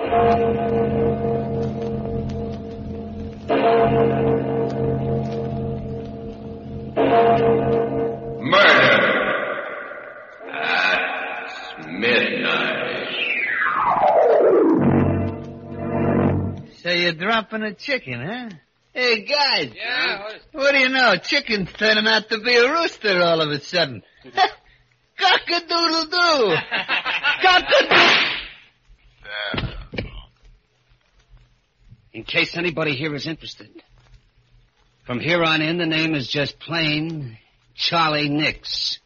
So you're dropping a chicken, huh? Hey, guys. Yeah? What do you know? Chicken's turning out to be a rooster all of a sudden. Cock-a-doodle-doo. Cock-a-doodle. In case anybody here is interested, from here on in, the name is just plain Charlie Nix.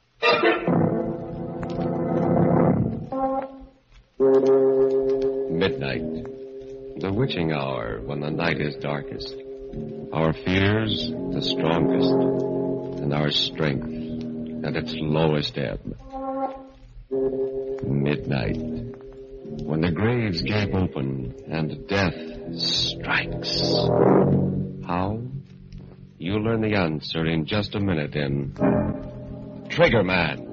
Midnight. The witching hour when the night is darkest. Our fears the strongest. And our strength at its lowest ebb. Midnight. When the graves gape open and death strikes. How? You'll learn the answer in just a minute in Trigger Man.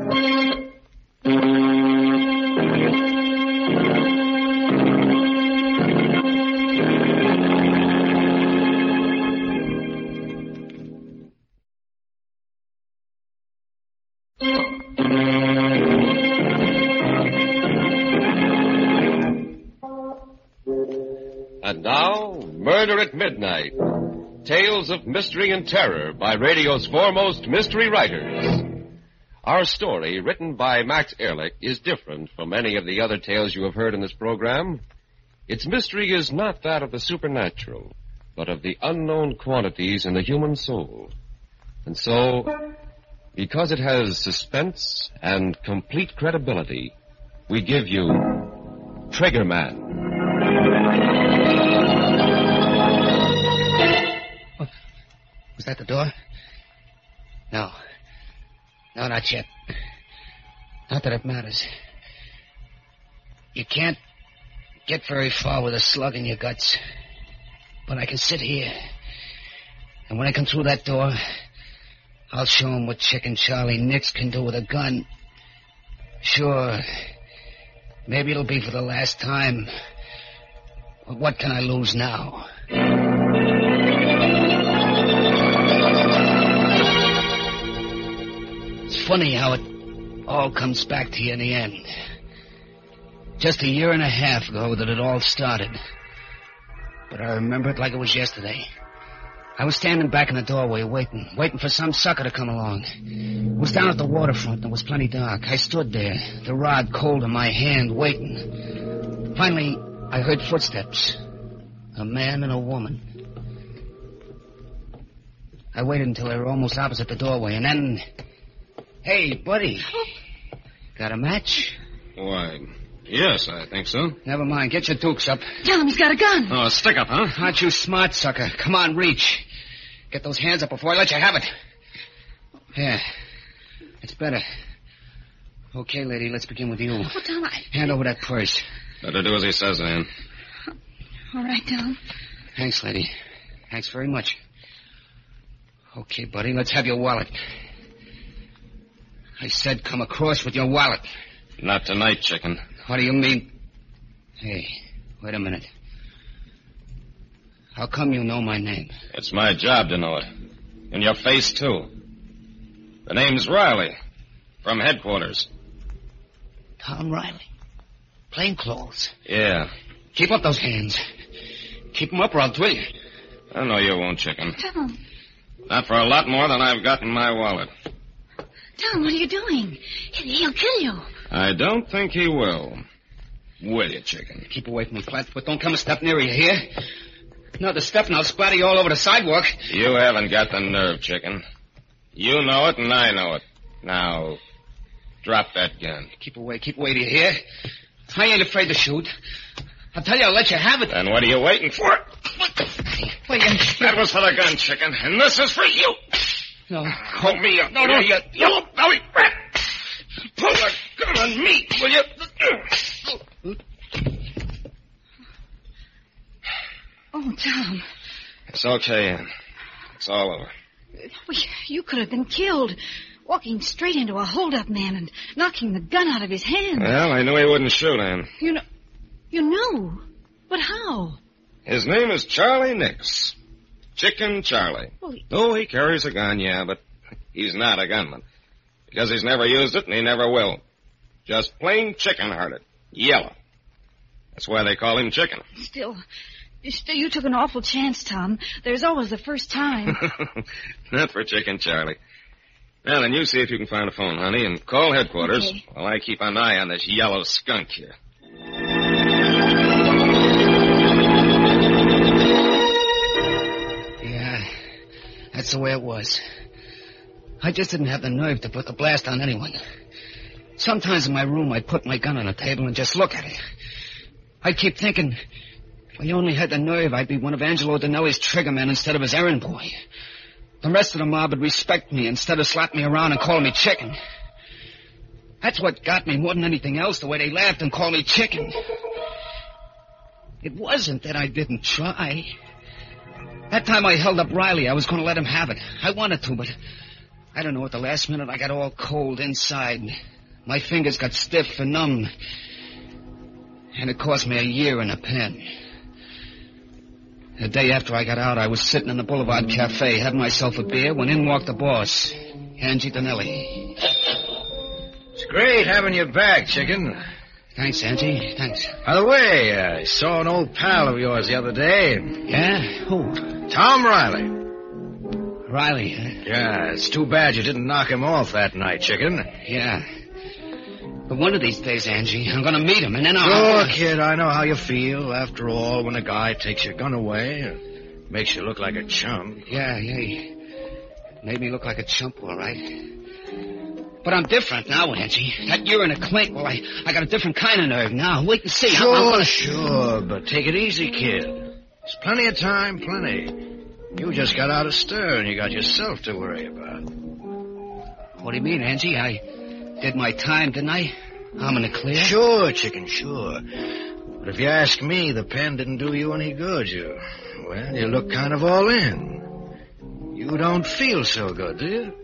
And now, Murder at Midnight. Tales of mystery and terror by radio's foremost mystery writers. Our story, written by Max Ehrlich, is different from any of the other tales you have heard in this program. Its mystery is not that of the supernatural, but of the unknown quantities in the human soul. And so, because it has suspense and complete credibility, we give you Trigger Man. Was that the door? No. No, not yet. Not that it matters. You can't get very far with a slug in your guts. But I can sit here. And when I come through that door, I'll show him what Chicken Charlie Nix can do with a gun. Sure. Maybe it'll be for the last time. But what can I lose now? It's funny how it all comes back to you in the end. Just a year and a half ago that it all started. But I remember it like it was yesterday. I was standing back in the doorway waiting for some sucker to come along. It was down at the waterfront and it was plenty dark. I stood there, the rod cold in my hand, waiting. Finally, I heard footsteps. A man and a woman. I waited until they were almost opposite the doorway, and then... Hey, buddy. Got a match? Why, yes, I think so. Never mind. Get your dukes up. Tell him he's got a gun. Oh, stick up, huh? Aren't you smart, sucker? Come on, reach. Get those hands up before I let you have it. Yeah. It's better. Okay, lady, let's begin with you. Oh, Tom, Hand over that purse. Better do as he says, Ann. All right, Tom. Thanks, lady. Thanks very much. Okay, buddy, let's have your wallet. I said come across with your wallet. Not tonight, chicken. What do you mean? Hey, wait a minute. How come you know my name? It's my job to know it. And your face, too. The name's Riley. From headquarters. Tom Riley. Plainclothes. Yeah. Keep up those hands. Keep them up or I'll drill you. I know you won't, chicken. Tom. Not for a lot more than I've got in my wallet. Tom, what are you doing? He'll kill you. I don't think he will. Will you, chicken? Keep away from me, Flatfoot. Don't come a step nearer you, hear? Another step and I'll splatter you all over the sidewalk. You haven't got the nerve, chicken. You know it and I know it. Now, drop that gun. Keep away, do you hear? I ain't afraid to shoot. I'll tell you, I'll let you have it. Then what are you waiting for? Wait, That was for the gun, chicken, and this is for you. No. Hold me up. No. You belly rat. Pull the gun on me, will you? Oh, Tom. It's okay, Ann. It's all over. Well, you could have been killed. Walking straight into a hold-up man and knocking the gun out of his hand. Well, I knew he wouldn't shoot, Ann. You knew? you? But how? His name is Charlie Nix. Chicken Charlie. Well, He carries a gun, yeah, but he's not a gunman. Because he's never used it and he never will. Just plain chicken-hearted. Yellow. That's why they call him Chicken. Still, you took an awful chance, Tom. There's always the first time. Not for Chicken Charlie. Now, then, you see if you can find a phone, honey, and call headquarters Okay. while I keep an eye on this yellow skunk here. Yeah, that's the way it was. I just didn't have the nerve to put the blast on anyone. Sometimes in my room, I'd put my gun on the table and just look at it. I'd keep thinking, if I only had the nerve, I'd be one of Angelo Dinelli's triggermen instead of his errand boy. The rest of the mob would respect me instead of slapping me around and calling me Chicken. That's what got me more than anything else, the way they laughed and called me Chicken. It wasn't that I didn't try. That time I held up Riley, I was going to let him have it. I wanted to, but I don't know, at the last minute I got all cold inside. My fingers got stiff and numb. And it cost me a year in a pen. The day after I got out, I was sitting in the Boulevard Cafe having myself a beer when in walked the boss, Angie Dinelli. It's great having you back, Chicken. Thanks, Angie. Thanks. By the way, I saw an old pal of yours the other day. Yeah? Who? Tom Riley. Riley, huh? Yeah, it's too bad you didn't knock him off that night, Chicken. Yeah. But one of these days, Angie, I'm going to meet him, and then I'll... Sure, kid, I know how you feel. After all, when a guy takes your gun away, it makes you look like a chum. Yeah, he made me look like a chump, all right. But I'm different now, Angie. That year in a clink, well, I got a different kind of nerve now. Wait and see. Sure, but take it easy, kid. There's plenty of time, plenty. You just got out of stir, and you got yourself to worry about. What do you mean, Angie? I did my time, didn't I? I'm in the clear. Sure, Chicken, sure. But if you ask me, the pen didn't do you any good. You look kind of all in. You don't feel so good, do you?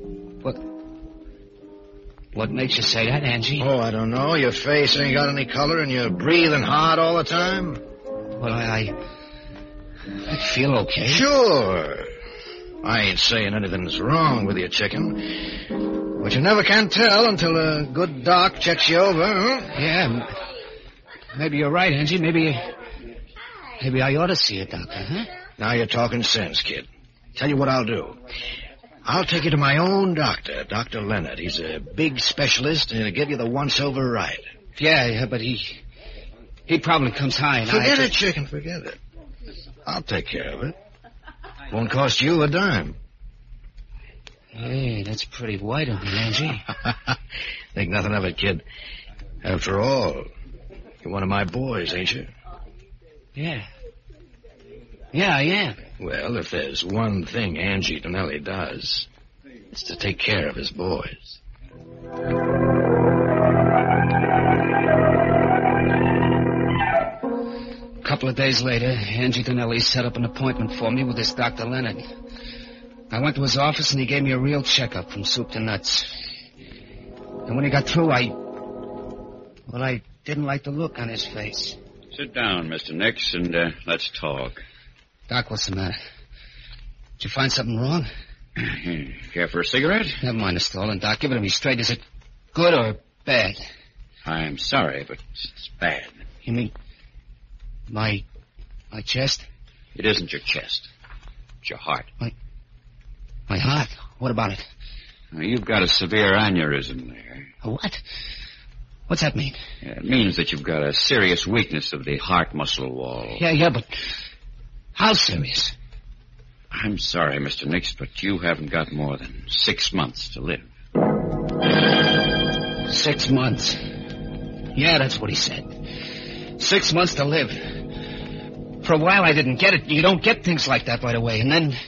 What makes you say that, Angie? Oh, I don't know. Your face ain't got any color, and you're breathing hard all the time. Well, I feel okay. Sure. I ain't saying anything's wrong with you, Chicken. But you never can tell until a good doc checks you over, huh? Yeah. Maybe you're right, Angie. Maybe I ought to see a doctor, huh? Now you're talking sense, kid. Tell you what I'll do. I'll take you to my own doctor, Dr. Leonard. He's a big specialist, and he'll give you the once-over right. Yeah, but he probably comes high. And Forget it, Chicken, forget it. I'll take care of it. Won't cost you a dime. Hey, that's pretty white of me, Angie. Think nothing of it, kid. After all, you're one of my boys, ain't you? Yeah. Yeah, I am. Well, if there's one thing Angie Dinelli does, it's to take care of his boys. A couple of days later, Angie Dinelli set up an appointment for me with this Dr. Leonard. I went to his office, and he gave me a real checkup from soup to nuts. And when he got through, I didn't like the look on his face. Sit down, Mr. Nix, and let's talk. Doc, what's the matter? Did you find something wrong? Care for a cigarette? Never mind the stolen, Doc. Give it to me straight. Is it good or bad? I'm sorry, but it's bad. You mean my chest? It isn't your chest. It's your heart. My heart? What about it? Now, you've got a severe aneurysm there. A what? What's that mean? It means that you've got a serious weakness of the heart muscle wall. Yeah, but how serious? I'm sorry, Mr. Nix, but you haven't got more than 6 months to live. 6 months. Yeah, that's what he said. 6 months to live. For a while I didn't get it. You don't get things like that right away. And then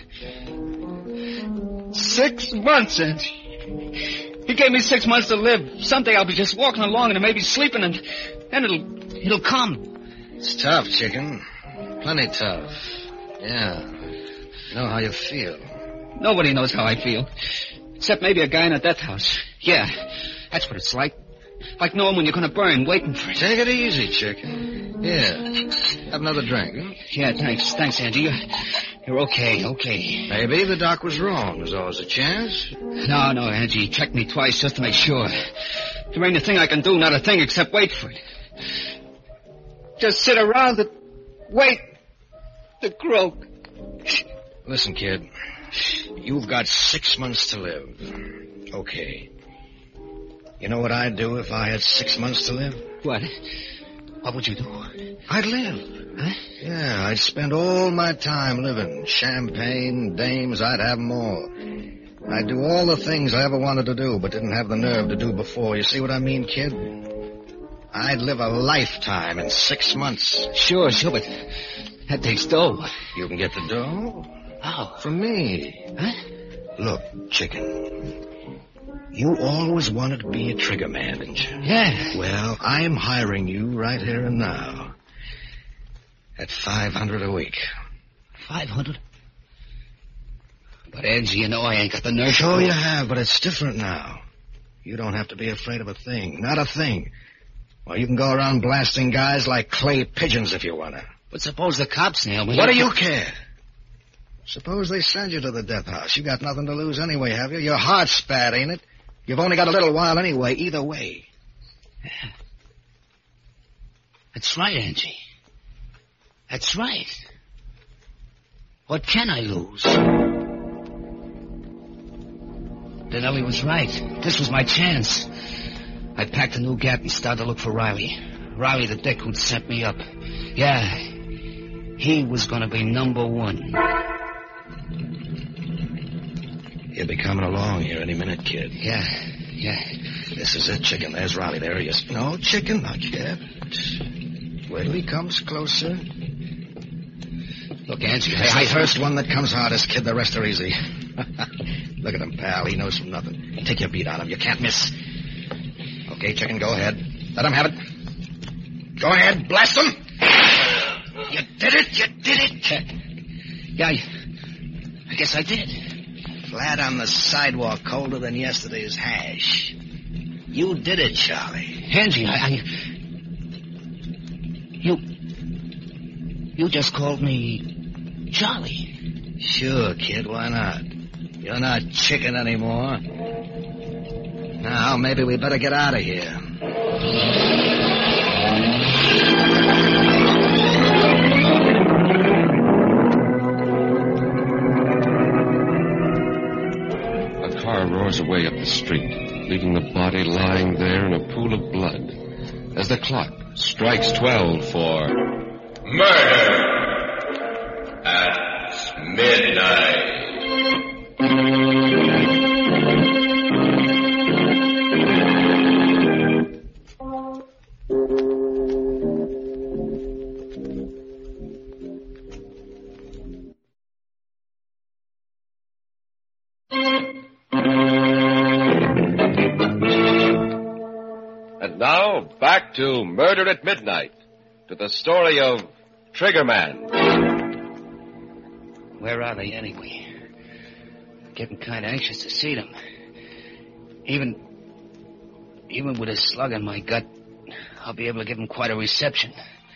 6 months, and he gave me 6 months to live. Someday I'll be just walking along and maybe sleeping, and then it'll come. It's tough, Chicken. Plenty tough. Yeah. I know how you feel. Nobody knows how I feel. Except maybe a guy in a death house. Yeah, that's what it's like. Like knowing when you're going to burn, waiting for it. Take it easy, Chicken. Here, have another drink, huh? Yeah, thanks. Thanks, Angie. You're okay. Maybe the doc was wrong. There's always a chance. No, Angie. Check me twice just to make sure. There ain't a thing I can do, not a thing except wait for it. Just sit around and wait to croak. Listen, kid. You've got 6 months to live. Okay. You know what I'd do if I had 6 months to live? What? What would you do? I'd live. Huh? Yeah, I'd spend all my time living. Champagne, dames, I'd have them all. I'd do all the things I ever wanted to do, but didn't have the nerve to do before. You see what I mean, kid? I'd live a lifetime in 6 months. Sure, but that takes dough. You can get the dough? How? From me. Huh? Look, chicken. You always wanted to be a trigger man, didn't you? Yeah. Well, I'm hiring you right here and now. At $500 a week. 500? But, Angie, you know I ain't got the nerve. Sure you have, but it's different now. You don't have to be afraid of a thing. Not a thing. Well, you can go around blasting guys like clay pigeons if you want to. But suppose the cops nail me. What do you care? Suppose they send you to the death house. You got nothing to lose anyway, have you? Your heart's bad, ain't it? You've only got a little while anyway, either way. Yeah. That's right, Angie. That's right. What can I lose? Danelli was right. This was my chance. I packed a new gap and started to look for Riley. Riley, the dick who'd sent me up. Yeah, he was going to be number one. He'll be coming along here any minute, kid. Yeah. This is it, chicken. There's Riley. There he is. No, chicken, not yet. Wait till he comes closer. Look, Angie, It's the first one that comes hardest, kid. The rest are easy. Look at him, pal. He knows from nothing. Take your beat on him. You can't miss. Okay, chicken, go ahead. Let him have it. Go ahead, blast him. You did it. Yeah, I guess I did. Flat on the sidewalk, colder than yesterday's hash. You did it, Charlie. Angie, You just called me Charlie. Sure, kid, why not? You're not chicken anymore. Now, maybe we better get out of here. A car roars away up the street, leaving the body lying there in a pool of blood. As the clock strikes 12 for Murder at Midnight. And now, back to Murder at Midnight, to the story of Triggerman. Where are they anyway? Getting kind of anxious to see them. Even with a slug in my gut, I'll be able to give them quite a reception.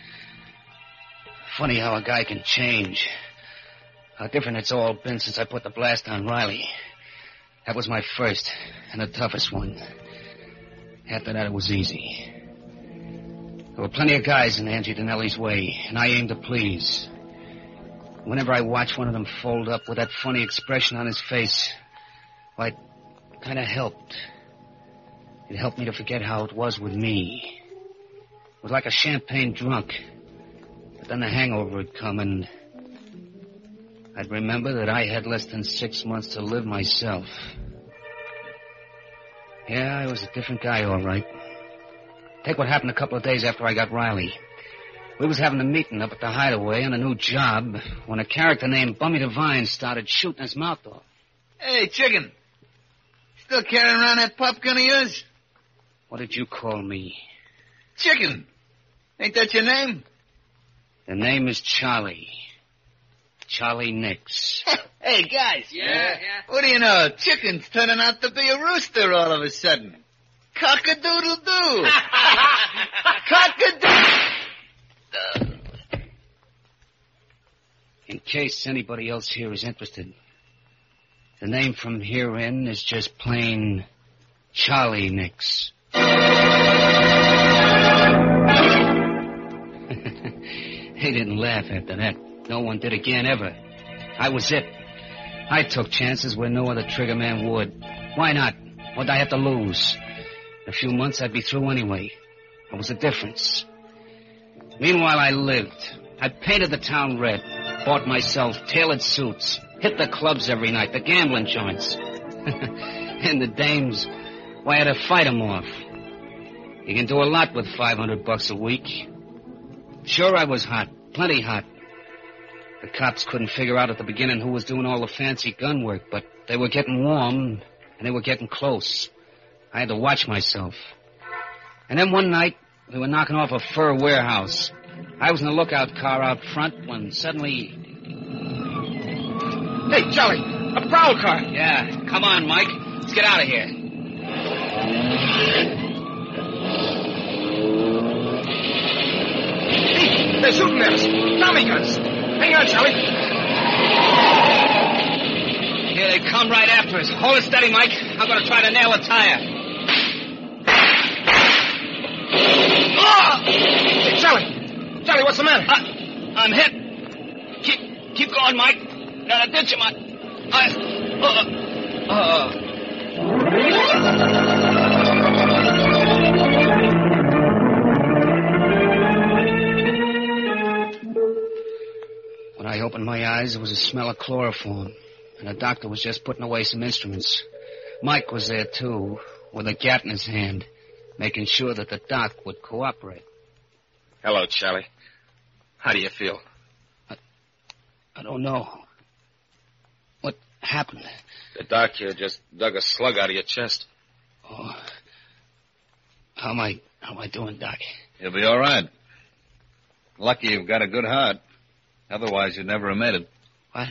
Funny how a guy can change. How different it's all been since I put the blast on Riley. That was my first and the toughest one. After that, it was easy. There were plenty of guys in Angie Danelli's way, and I aimed to please. Whenever I watched one of them fold up with that funny expression on his face, well, it kind of helped. It helped me to forget how it was with me. It was like a champagne drunk. But then the hangover would come, and I'd remember that I had less than 6 months to live myself. Yeah, I was a different guy, all right. Take what happened a couple of days after I got Riley. We was having a meeting up at the Hideaway on a new job when a character named Bummy Devine started shooting his mouth off. Hey, chicken. Still carrying around that pop gun of yours? What did you call me? Chicken. Ain't that your name? The name is Charlie. Charlie Nix. Hey, guys. Yeah. What do you know? Chicken's turning out to be a rooster all of a sudden. Cock-a-doodle-doo. Cock-a-doodle. In case anybody else here is interested, the name from here in is just plain Charlie Nix. They didn't laugh after that. No one did again, ever. I was it. I took chances where no other trigger man would. Why not? What'd I have to lose? In a few months, I'd be through anyway. What was the difference? Meanwhile, I lived. I painted the town red, bought myself tailored suits, hit the clubs every night, the gambling joints. And the dames, why, I had to fight 'em off. You can do a lot with $500 a week. Sure, I was hot, plenty hot. The cops couldn't figure out at the beginning who was doing all the fancy gun work, but they were getting warm, and they were getting close. I had to watch myself. And then one night, we were knocking off a fur warehouse. I was in the lookout car out front when suddenly... Hey, Charlie, a prowl car. Yeah, come on, Mike. Let's get out of here. Hey, they're shooting at us. Tommy guns. Hang on, Charlie. Here they come right after us. Hold it steady, Mike. I'm going to try to nail a tire. Oh! Hey, Charlie, what's the matter? I'm hit. Keep going, Mike. Now, ditch him. When I opened my eyes, there was a smell of chloroform, and the doctor was just putting away some instruments. Mike was there, too, with a gat in his hand, making sure that the doc would cooperate. Hello, Charlie. How do you feel? I don't know. What happened? The doc here just dug a slug out of your chest. Oh. How am I doing, Doc? You'll be all right. Lucky you've got a good heart. Otherwise, you'd never have made it. What?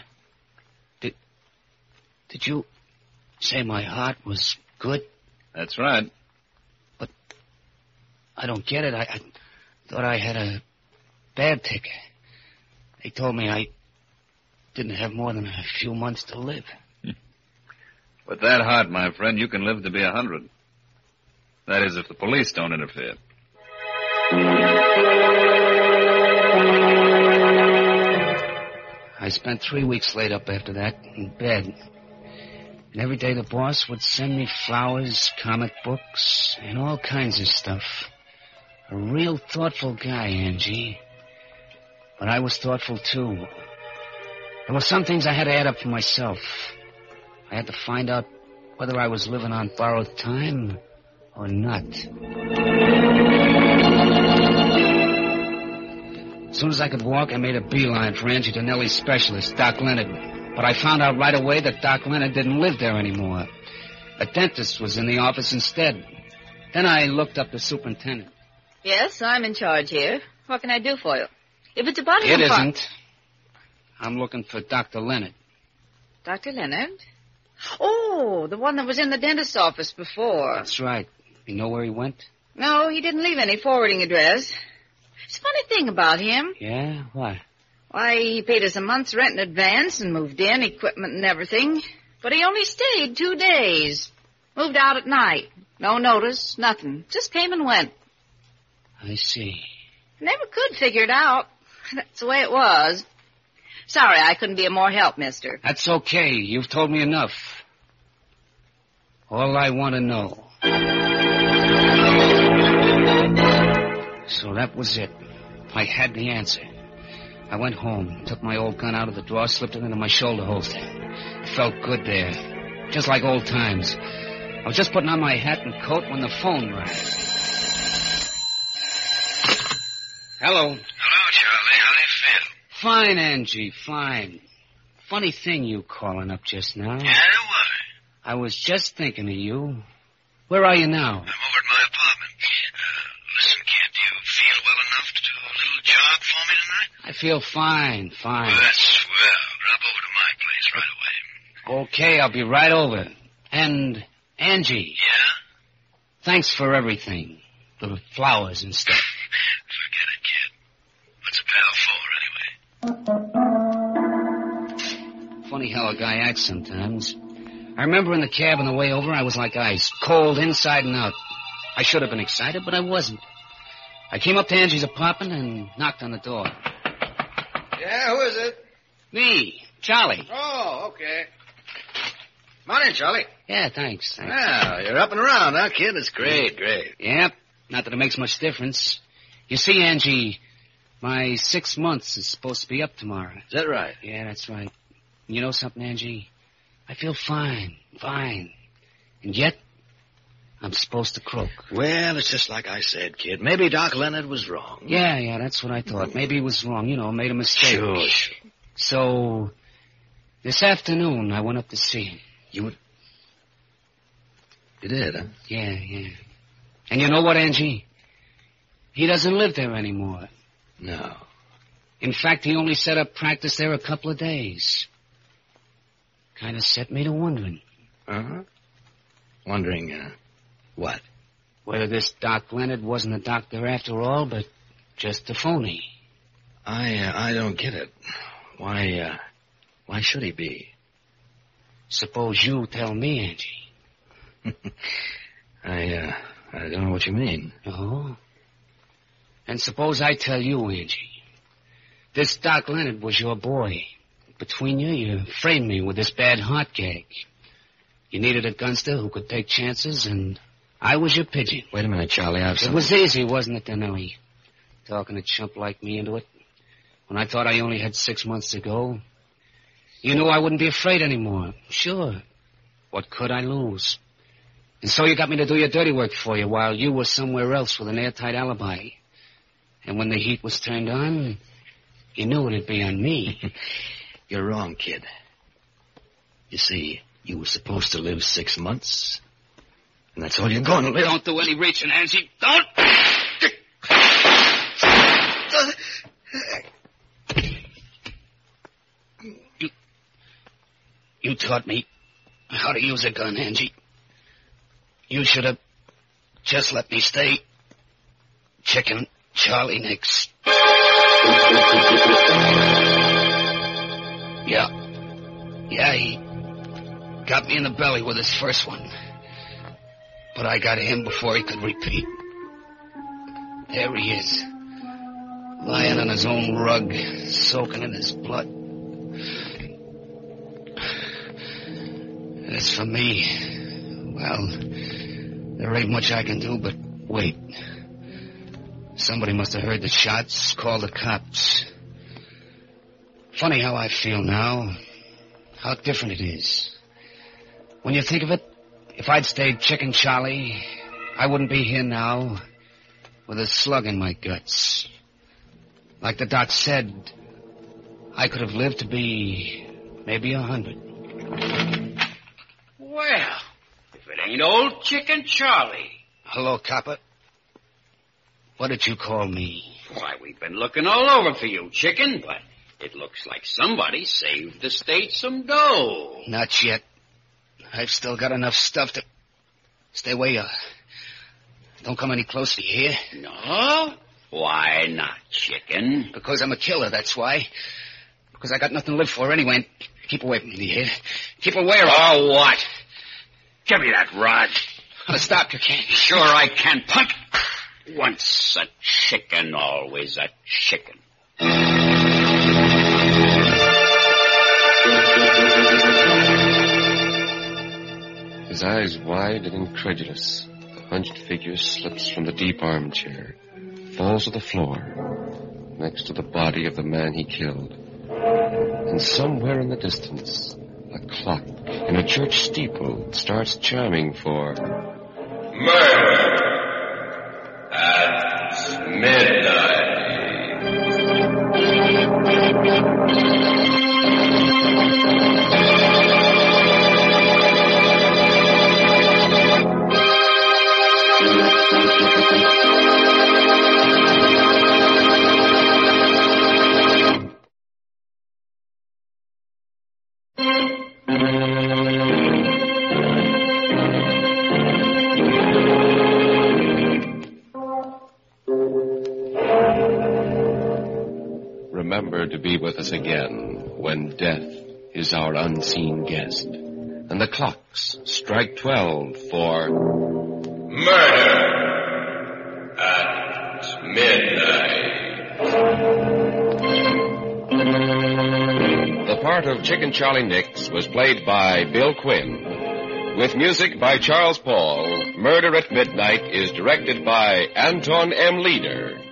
Did you say my heart was good? That's right. But I don't get it. I thought I had a bad ticker. They told me I didn't have more than a few months to live. With that heart, my friend, you can live to be 100. That is, if the police don't interfere. I spent 3 weeks laid up after that in bed. And every day the boss would send me flowers, comic books, and all kinds of stuff. A real thoughtful guy, Angie. But I was thoughtful, too. There were some things I had to add up for myself. I had to find out whether I was living on borrowed time or not. As soon as I could walk, I made a beeline for Angie Donnelly's specialist, Doc Leonard. But I found out right away that Doc Leonard didn't live there anymore. A dentist was in the office instead. Then I looked up the superintendent. Yes, I'm in charge here. What can I do for you? If it's about It isn't. I'm looking for Dr. Leonard. Dr. Leonard? Oh, the one that was in the dentist's office before. That's right. You know where he went? No, he didn't leave any forwarding address. It's a funny thing about him. Yeah? Why? Why, he paid us a month's rent in advance and moved in, equipment and everything. But he only stayed 2 days. Moved out at night. No notice, nothing. Just came and went. I see. Never could figure it out. That's the way it was. Sorry, I couldn't be of more help, mister. That's okay. You've told me enough. All I want to know. So that was it. I had the answer. I went home, took my old gun out of the drawer, slipped it into my shoulder holster. It felt good there. Just like old times. I was just putting on my hat and coat when the phone rang. Hello. Hello, Charlie. How do you feel? Fine, Angie, fine. Funny thing you calling up just now. Yeah, why? I was just thinking of you. Where are you now? I'm over at my apartment. Listen, kid, do you feel well enough to do a little jog for me tonight? I feel fine. Well, that's swell. Drop over to my place right away. Okay, I'll be right over. And, Angie. Yeah? Thanks for everything. The flowers and stuff. Forget it, kid. Funny how a guy acts sometimes. I remember in the cab on the way over, I was like ice, cold inside and out. I should have been excited, but I wasn't. I came up to Angie's apartment and knocked on the door. Yeah, who is it? Me, Charlie. Oh, okay. Come on in, Charlie. Yeah, thanks. Well, you're up and around, huh, kid? It's great. Yep, not that it makes much difference. You see, Angie, my 6 months is supposed to be up tomorrow. Is that right? Yeah, that's right. You know something, Angie? I feel fine. And yet, I'm supposed to croak. Well, it's just like I said, kid. Maybe Doc Leonard was wrong. Yeah, that's what I thought. Maybe he was wrong, made a mistake. Sure. So, this afternoon, I went up to see him. You did, huh? Yeah. And you know what, Angie? He doesn't live there anymore. No. In fact, he only set up practice there a couple of days. Kind of set me to wondering. Uh-huh. Wondering, what? Whether this Doc Leonard wasn't a doctor after all, but just a phony. I don't get it. Why should he be? Suppose you tell me, Angie. I don't know what you mean. Oh? And suppose I tell you, Angie. This Doc Leonard was your boy. Between you framed me with this bad heart gag. You needed a gunster who could take chances, and I was your pigeon. Wait a minute, Charlie. It was easy, wasn't it, Denelli? Talking a chump like me into it. When I thought I only had 6 months to go. You knew I wouldn't be afraid anymore. Sure. What could I lose? And so you got me to do your dirty work for you while you were somewhere else with an airtight alibi. And when the heat was turned on, you knew it'd be on me. You're wrong, kid. You see, you were supposed to live 6 months. And that's all you're going to live. Don't do any reaching, Angie. Don't! You taught me how to use a gun, Angie. You should have just let me stay Chicken Charlie Nix. Yeah, he got me in the belly with his first one. But I got him before he could repeat. There he is, lying on his own rug, soaking in his blood. As for me, well, there ain't much I can do but wait. Somebody must have heard the shots, called the cops. Funny how I feel now. How different it is. When you think of it, if I'd stayed Chicken Charlie, I wouldn't be here now with a slug in my guts. Like the doc said, I could have lived to be maybe 100. Well, if it ain't old Chicken Charlie. Hello, copper. What did you call me? Why, we've been looking all over for you, Chicken, but it looks like somebody saved the state some dough. Not yet. I've still got enough stuff to... Stay where you are. Don't come any closer, you hear? No? Why not, Chicken? Because I'm a killer, that's why. Because I got nothing to live for anyway. And keep away from me, you hear? Keep away or... Oh, what? Give me that rod. Stop, you can't. Sure I can, punk. Once a chicken, always a chicken. His eyes wide and incredulous, the hunched figure slips from the deep armchair, falls to the floor, next to the body of the man he killed. And somewhere in the distance, a clock in a church steeple starts chiming for... Murder at midnight. remember to be with us again when death is our unseen guest. And the clocks strike 12 for Murder at Midnight. The part of Chicken Charlie Nix was played by Bill Quinn. With music by Charles Paul, Murder at Midnight is directed by Anton M. Leader